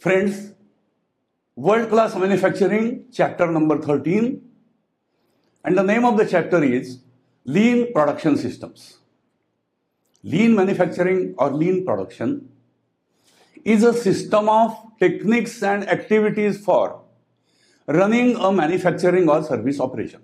Friends, World Class Manufacturing, chapter number 13, and the name of the chapter is Lean Production Systems. Lean manufacturing or lean production is a system of techniques and activities for running a manufacturing or service operation.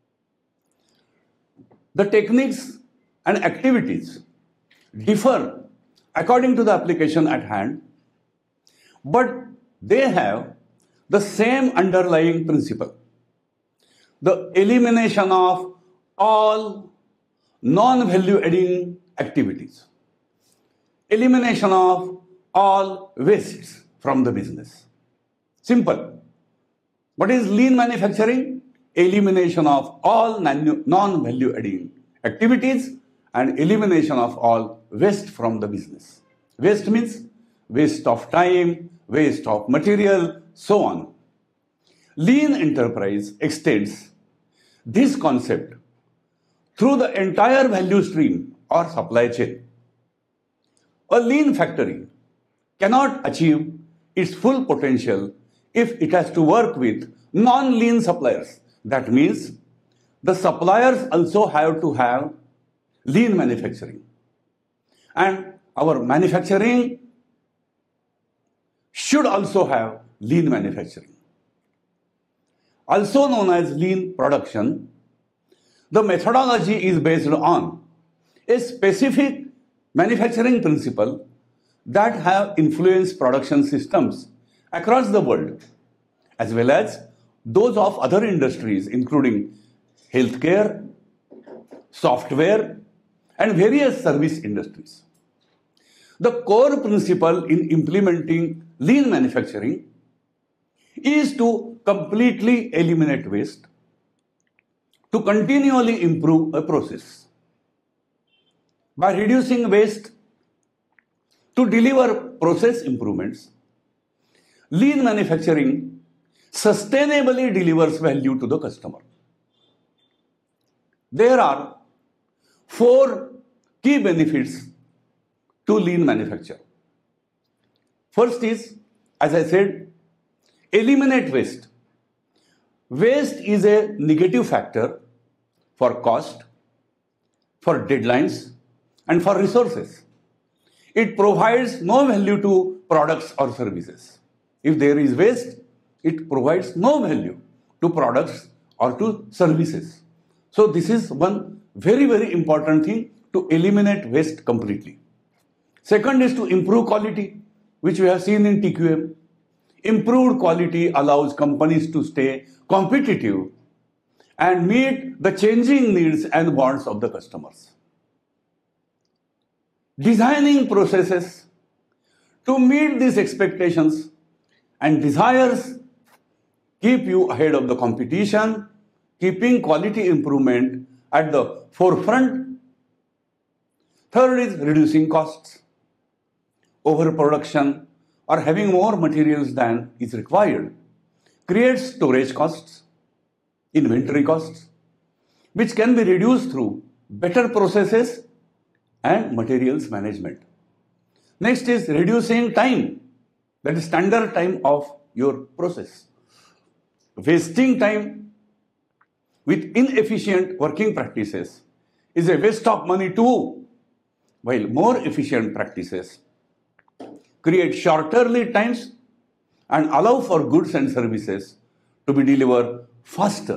The techniques and activities differ according to the application at hand, but they have the same underlying principle: the elimination of all non-value adding activities, elimination of all wastes from the business. Simple. What is lean manufacturing? Elimination of all non-value adding activities and elimination of all waste from the business. Waste means waste of time, waste of material, so on. Lean enterprise extends this concept through the entire value stream or supply chain. A lean factory cannot achieve its full potential if it has to work with non-lean suppliers. That means the suppliers also have to have lean manufacturing. And our manufacturing should also have lean manufacturing. Also known as lean production, the methodology is based on a specific manufacturing principle that have influenced production systems across the world, as well as those of other industries, including healthcare, software, and various service industries. The core principle in implementing lean manufacturing is to completely eliminate waste, to continually improve a process. By reducing waste, to deliver process improvements, lean manufacturing sustainably delivers value to the customer. There are 4 key benefits to lean manufacture. First is, as I said, eliminate waste. Waste is a negative factor for cost, for deadlines, and for resources. It provides no value to products or services. If there is waste, it provides no value to products or to services. So this is one very, very important thing, to eliminate waste completely. Second is to improve quality, which we have seen in TQM. Improved quality allows companies to stay competitive and meet the changing needs and wants of the customers. Designing processes to meet these expectations and desires keep you ahead of the competition, keeping quality improvement at the forefront. Third is reducing costs. Overproduction or having more materials than is required creates storage costs, inventory costs, which can be reduced through better processes and materials management. Next is reducing time, that is standard time of your process. Wasting time with inefficient working practices is a waste of money too, while more efficient practices create shorter lead times and allow for goods and services to be delivered faster.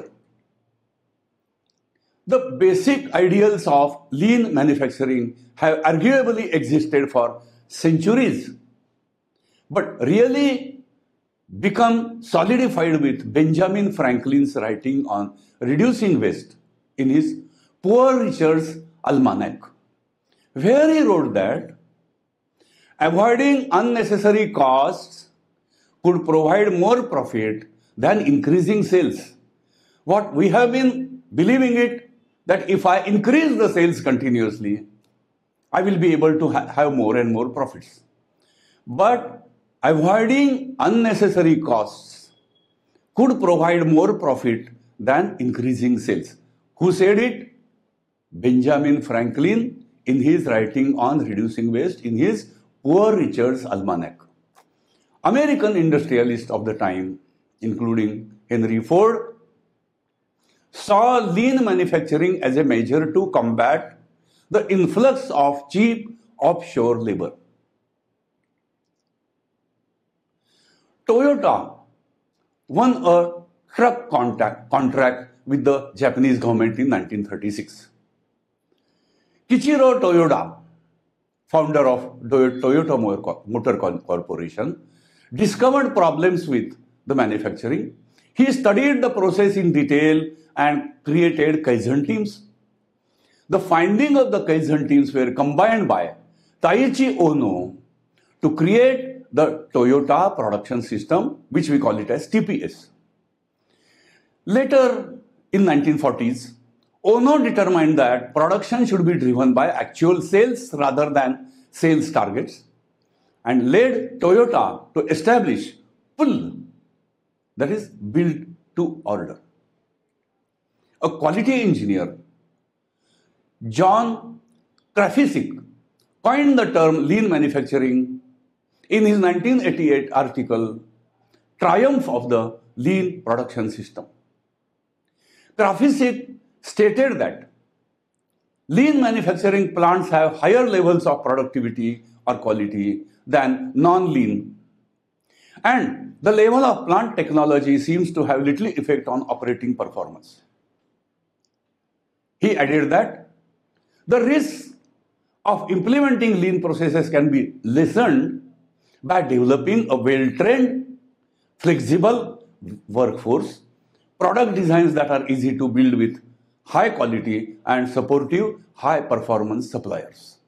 The basic ideals of lean manufacturing have arguably existed for centuries, but really become solidified with Benjamin Franklin's writing on reducing waste in his Poor Richard's Almanac, where he wrote that avoiding unnecessary costs could provide more profit than increasing sales. What we have been believing it, that if I increase the sales continuously, I will be able to have more and more profits. But avoiding unnecessary costs could provide more profit than increasing sales. Who said it? Benjamin Franklin in his writing on reducing waste in his Poor Richard's Almanac. American industrialists of the time, including Henry Ford, saw lean manufacturing as a measure to combat the influx of cheap offshore labor. Toyota won a truck contract with the Japanese government in 1936. Kichiro Toyoda, founder of Toyota Motor Corporation, discovered problems with the manufacturing. He studied the process in detail and created Kaizen teams. The findings of the Kaizen teams were combined by Taiichi Ohno to create the Toyota production system, which we call it as TPS. Later, in 1940s, Ohno determined that production should be driven by actual sales rather than sales targets and led Toyota to establish PUL, that is, build to order. A quality engineer, John Krafisik, coined the term lean manufacturing in his 1988 article, Triumph of the Lean Production System. Krafisik stated that lean manufacturing plants have higher levels of productivity or quality than non-lean, and the level of plant technology seems to have little effect on operating performance. He added that the risk of implementing lean processes can be lessened by developing a well-trained, flexible workforce, product designs that are easy to build with high quality and supportive high performance suppliers.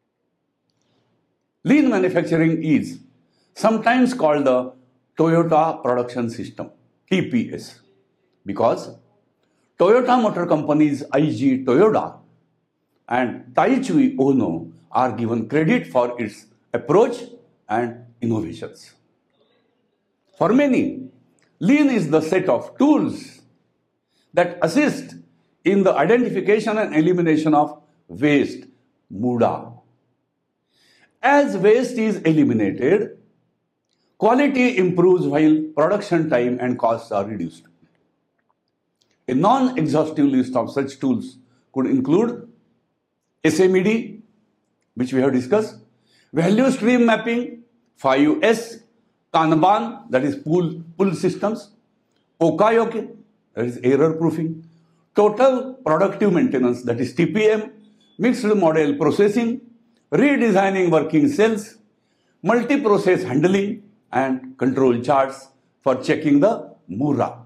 Lean manufacturing is sometimes called the Toyota Production System, TPS, because Toyota Motor Company's IG Toyoda and Taiichi Ohno are given credit for its approach and innovations. For many, lean is the set of tools that assist in the identification and elimination of waste, muda. As waste is eliminated, quality improves while production time and costs are reduced. A non-exhaustive list of such tools could include SMED, which we have discussed, value stream mapping, 5S, Kanban, that is pull systems, Okayoke, that is error proofing, total productive maintenance, that is TPM, mixed model processing, redesigning working cells, multi-process handling, and control charts for checking the Mura.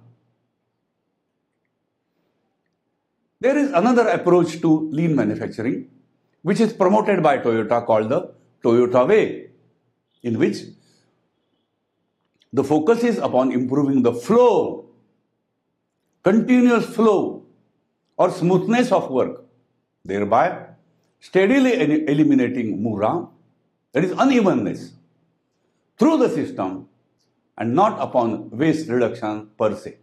There is another approach to lean manufacturing, which is promoted by Toyota, called the Toyota Way, in which the focus is upon improving the flow, continuous flow or smoothness of work, thereby steadily eliminating Mura, that is unevenness, through the system and not upon waste reduction per se.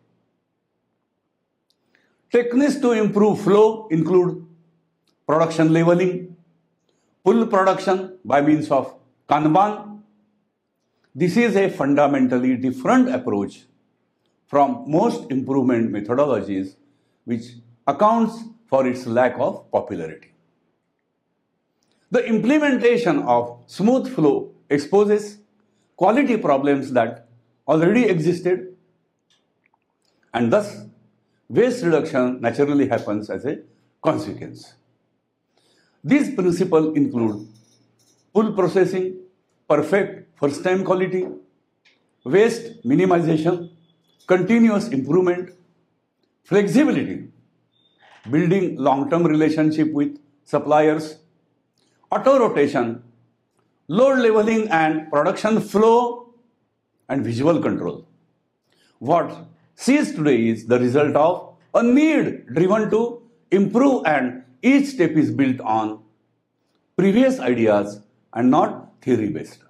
Techniques to improve flow include production leveling, pull production by means of Kanban. This is a fundamentally different approach from most improvement methodologies, which accounts for its lack of popularity. The implementation of smooth flow exposes quality problems that already existed, and thus waste reduction naturally happens as a consequence. These principles include pull processing, perfect first-time quality, waste minimization, continuous improvement, flexibility, building long-term relationship with suppliers, auto-rotation, load leveling and production flow, and visual control. What sees today is the result of a need driven to improve, and each step is built on previous ideas and not theory-based.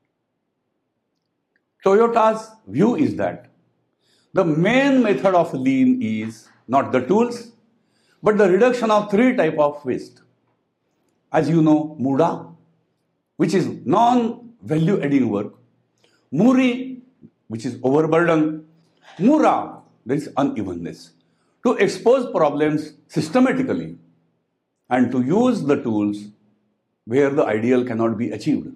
Toyota's view is that the main method of lean is not the tools, but the reduction of three types of waste. As you know, Muda, which is non-value adding work, Muri, which is overburden. Mura, there is unevenness. To expose problems systematically and to use the tools where the ideal cannot be achieved.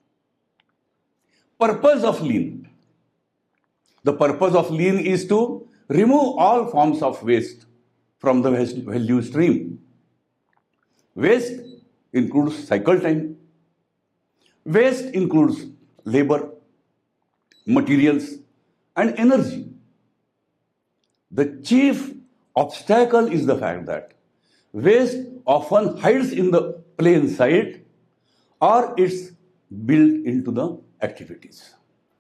Purpose of lean. The purpose of lean is to remove all forms of waste from the value stream. Waste includes cycle time. Waste includes labor, materials, and energy. The chief obstacle is the fact that waste often hides in the plain sight or it's built into the activities.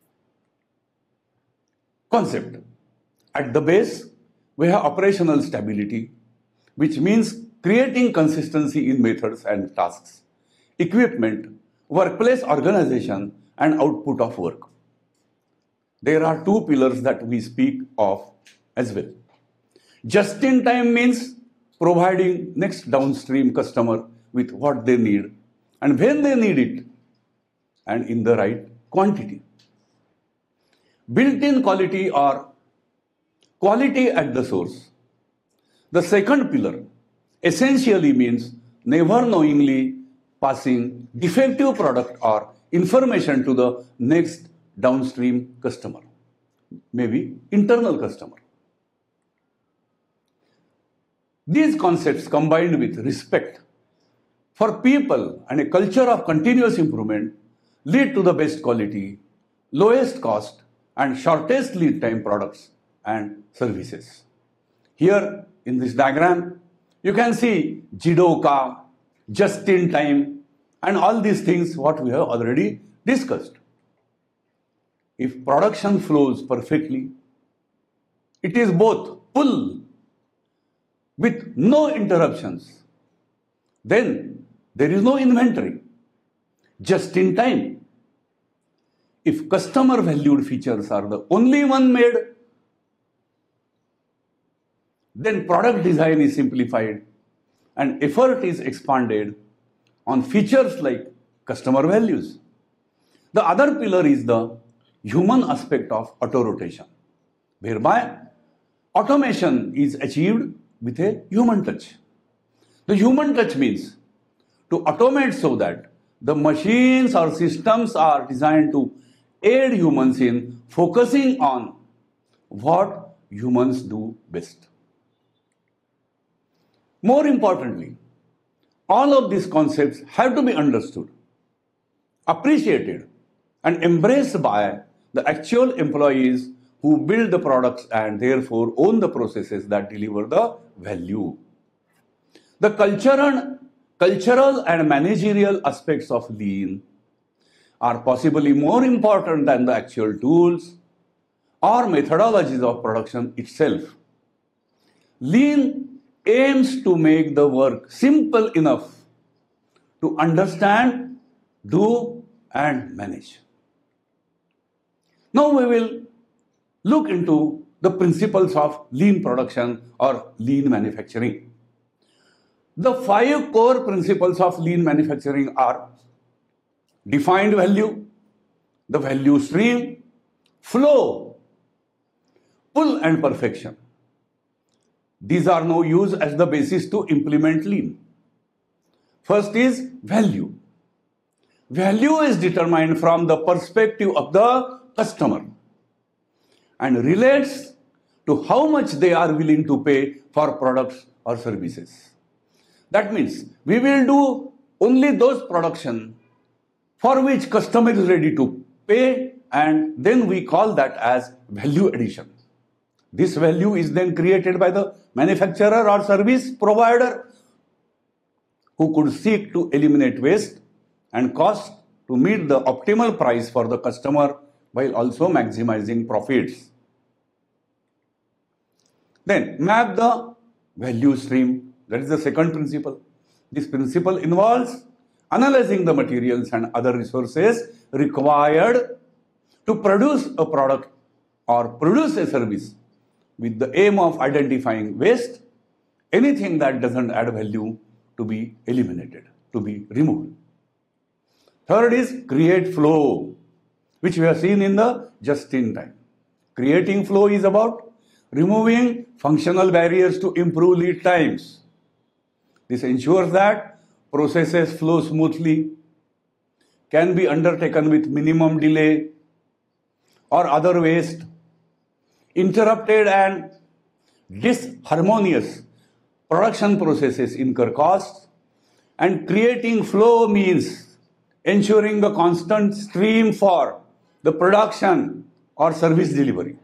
Concept. At the base, we have operational stability, which means creating consistency in methods and tasks, equipment, workplace organization, and output of work. There are two pillars that we speak of as well. Just-in-time means providing next downstream customer with what they need and when they need it and in the right quantity. Built-in quality or quality at the source. The second pillar essentially means never knowingly passing defective product or information to the next downstream customer, maybe internal customer. These concepts combined with respect for people and a culture of continuous improvement lead to the best quality, lowest cost, and shortest lead time products and services. Here in this diagram, you can see Jidoka, just in time, and all these things what we have already discussed. If production flows perfectly, it is both pull with no interruptions, then there is no inventory, just in time. If customer valued features are the only one made, then product design is simplified and effort is expanded on features like customer values. The other pillar is the human aspect of auto-rotation, whereby automation is achieved with a human touch. The human touch means to automate so that the machines or systems are designed to aid humans in focusing on what humans do best. More importantly, all of these concepts have to be understood, appreciated, and embraced by the actual employees who build the products and therefore own the processes that deliver the value. The cultural and managerial aspects of lean are possibly more important than the actual tools or methodologies of production itself. Lean aims to make the work simple enough to understand, do, and manage. Now we will look into the principles of lean production or lean manufacturing. The 5 core principles of lean manufacturing are defined value, the value stream, flow, pull, and perfection. These are now used as the basis to implement lean. First is value. Value is determined from the perspective of the customer and relates to how much they are willing to pay for products or services. That means we will do only those production for which customer is ready to pay, and then we call that as value addition. This value is then created by the manufacturer or service provider who could seek to eliminate waste and cost to meet the optimal price for the customer while also maximizing profits. Then map the value stream. That is the second principle. This principle involves analyzing the materials and other resources required to produce a product or produce a service with the aim of identifying waste, anything that doesn't add value to be eliminated, to be removed. Third is create flow. which we have seen in the just-in-time. Creating flow is about removing functional barriers to improve lead times. This ensures that processes flow smoothly, can be undertaken with minimum delay or other waste. Interrupted and disharmonious production processes incur costs, and creating flow means ensuring a constant stream for the production or service delivery.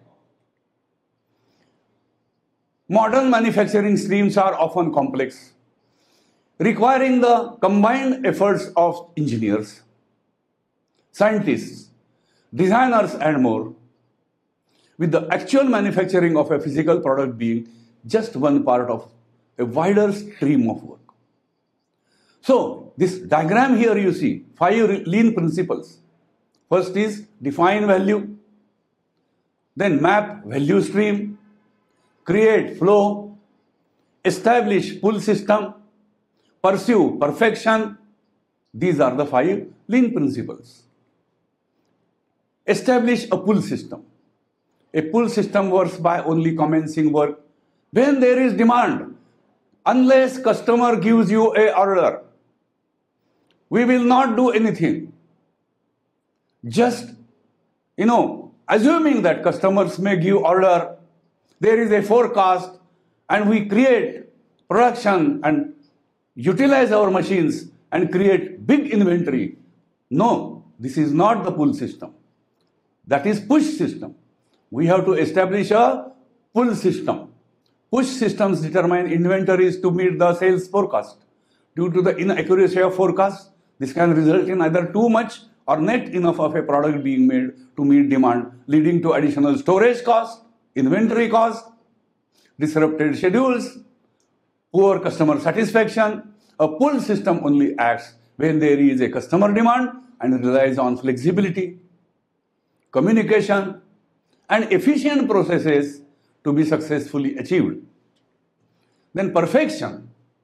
Modern manufacturing streams are often complex, requiring the combined efforts of engineers, scientists, designers, and more, with the actual manufacturing of a physical product being just one part of a wider stream of work. So, this diagram here you see 5 lean principles. First is define value, then map value stream, create flow, establish pull system, pursue perfection. These are the 5 lean principles. Establish a pull system. A pull system works by only commencing work when there is demand. Unless customer gives you an order, we will not do anything. Just, assuming that customers may give order, there is a forecast, and we create production and utilize our machines and create big inventory. No, this is not the pull system. That is push system. We have to establish a pull system. Push systems determine inventories to meet the sales forecast. Due to the inaccuracy of forecast, this can result in either too much or not enough of a product being made to meet demand, leading to additional storage cost, inventory cost, disrupted schedules, poor customer satisfaction. A pull system only acts when there is a customer demand and relies on flexibility, communication, and efficient processes to be successfully achieved. Then perfection.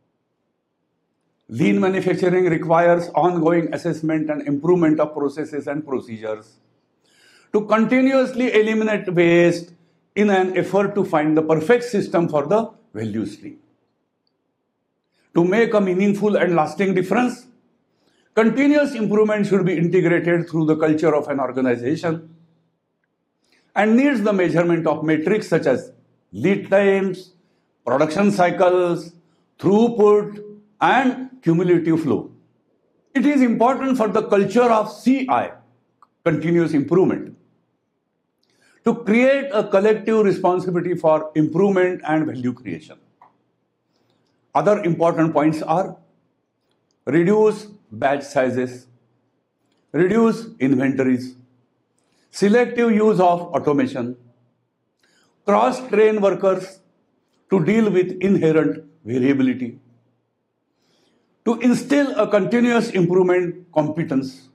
Lean manufacturing requires ongoing assessment and improvement of processes and procedures to continuously eliminate waste in an effort to find the perfect system for the value stream. To make a meaningful and lasting difference, continuous improvement should be integrated through the culture of an organization and needs the measurement of metrics such as lead times, production cycles, throughput, and cumulative flow. It is important for the culture of CI, continuous improvement, to create a collective responsibility for improvement and value creation. Other important points are reduce batch sizes, reduce inventories, selective use of automation, cross-train workers to deal with inherent variability, to instill a continuous improvement competence.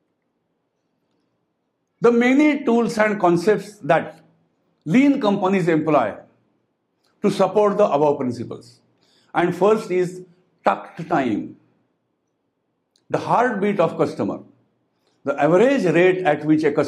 The many tools and concepts that lean companies employ to support the above principles. And first is takt time, the heartbeat of customer, the average rate at which a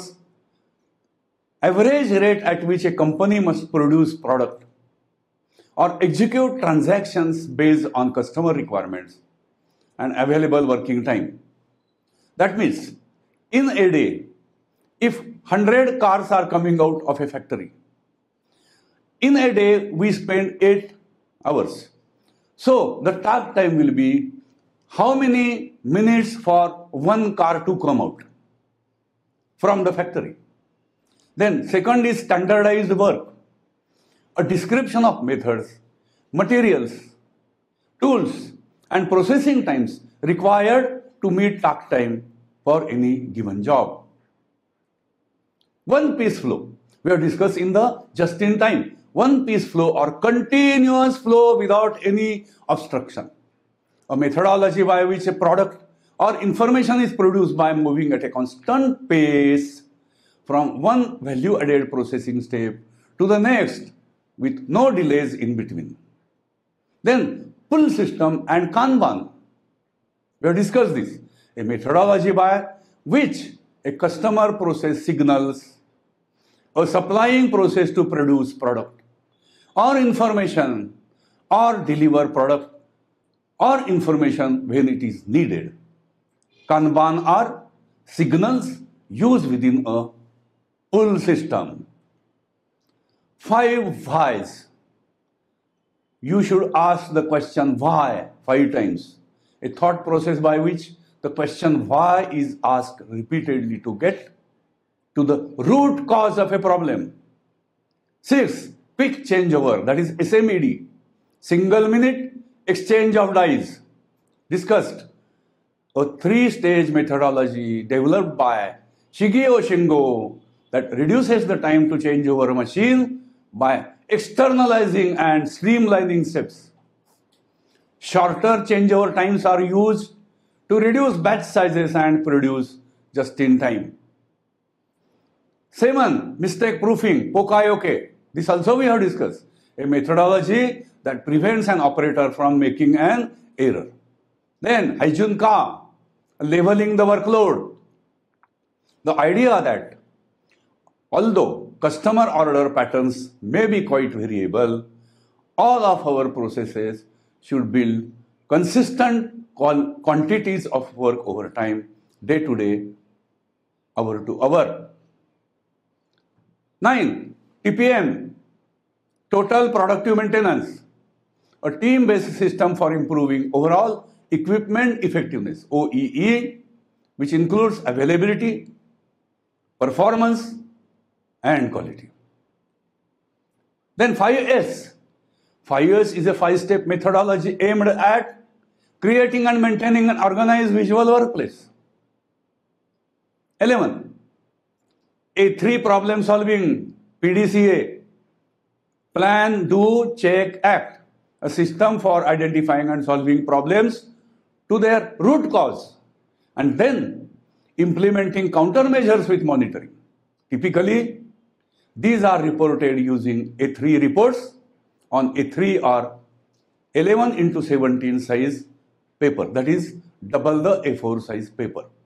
company must produce product or execute transactions based on customer requirements and available working time. That means, in a day, if 100 cars are coming out of a factory, in a day we spend 8 hours. So the takt time will be how many minutes for one car to come out from the factory. Then second is standardized work, a description of methods, materials, tools, and processing times required to meet takt time for any given job. One-piece flow, we have discussed in the just-in-time. One-piece flow or continuous flow without any obstruction. A methodology by which a product or information is produced by moving at a constant pace from one value-added processing step to the next with no delays in between. Then pull system and Kanban. We have discussed this. A methodology by which a customer process signals, a supplying process to produce product, or information, or deliver product, or information when it is needed. Kanban are signals used within a pull system. 5 whys. You should ask the question why 5 times. A thought process by which the question why is asked repeatedly to get to the root cause of a problem. 6. Quick changeover, that is SMED. Single minute exchange of dies. Discussed. A 3-stage methodology developed by Shigeo Shingo that reduces the time to change over a machine by externalizing and streamlining steps. Shorter changeover times are used to reduce batch sizes and produce just in time. 7. Mistake proofing, Pokayoke. This also we have discussed. A methodology that prevents an operator from making an error. Then Haijunka, leveling the workload. The idea that although customer order patterns may be quite variable, all of our processes should build consistent quantities of work over time, day to day, hour to hour. 9. TPM, Total Productive Maintenance, a team-based system for improving overall equipment effectiveness, OEE, which includes availability, performance, and quality. Then 5S. 5S is a 5-step methodology aimed at creating and maintaining an organized visual workplace. 11. A3 problem solving, PDCA, Plan, Do, Check, Act, a system for identifying and solving problems to their root cause and then implementing countermeasures with monitoring. Typically, these are reported using A3 reports on A3 or 11 into 17 size paper, that is double the A4 size paper.